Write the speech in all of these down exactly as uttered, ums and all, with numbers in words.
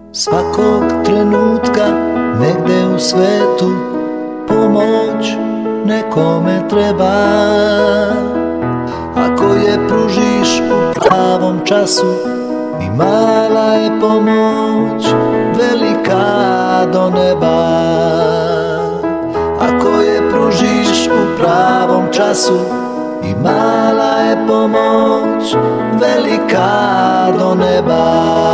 Svakog trenutka negde u svetu pomoć nekome treba. Ako je pružiš u pravom času, i mala je pomoć velika do neba. Ako je pružiš u pravom času, i mala je pomoć velika do neba.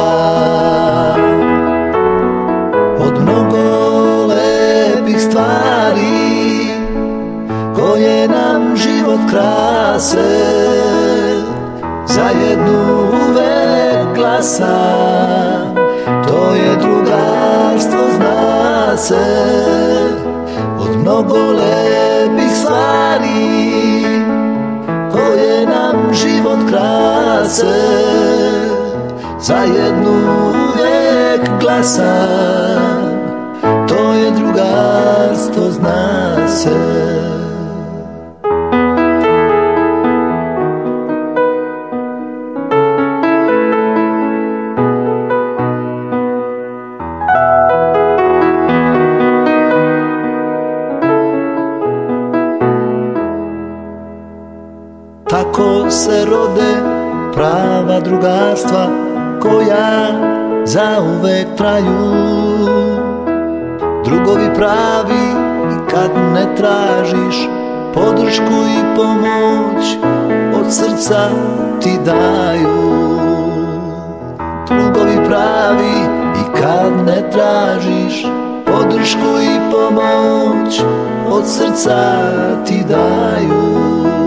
Od mnogo lepih stvari koje nam život krase, za jednu uvek glasam, to je drugarstvo, zna se. Od mnogo lepih stvari koje nam život krase, za jednu uvek glasam, to je drugarstvo, zna se. Tako se rode prava drugarstva koja zauvek traju. Drugovi pravi, i kad ne tražiš podršku i pomoć, od srca ti daju. Drugovi pravi, i kad ne tražiš podršku i pomoć, od srca ti daju.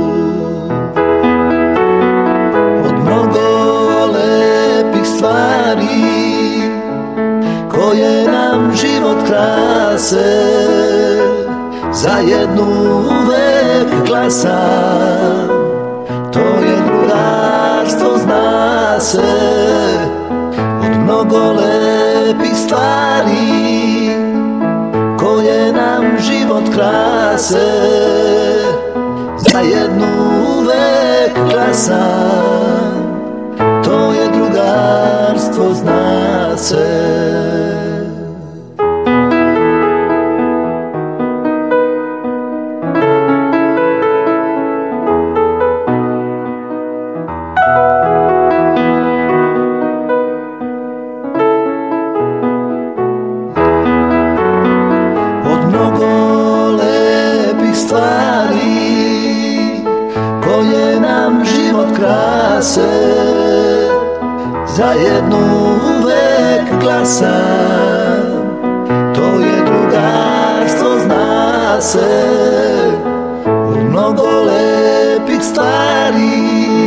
Stvari koje nam život krase, za jednu uvek glasam, to je drugarstvo, zna se. Od mnogo lepih stvari koje nam život krase, za jednu uvek glasam, to je drugarstvo, zna se. Od mnogo lepih stvari koje nam život krase, za jednu uvek glasam, to je drugarstvo, zna se. Od mnogo lepih stvari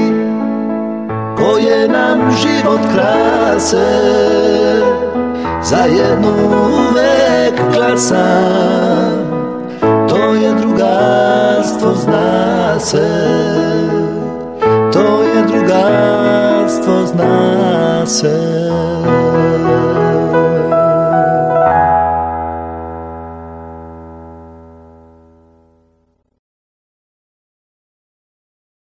koje nam život krase, za jednu uvek glasam, to je drugarstvo, zna se. To je drugarstvo, zna se.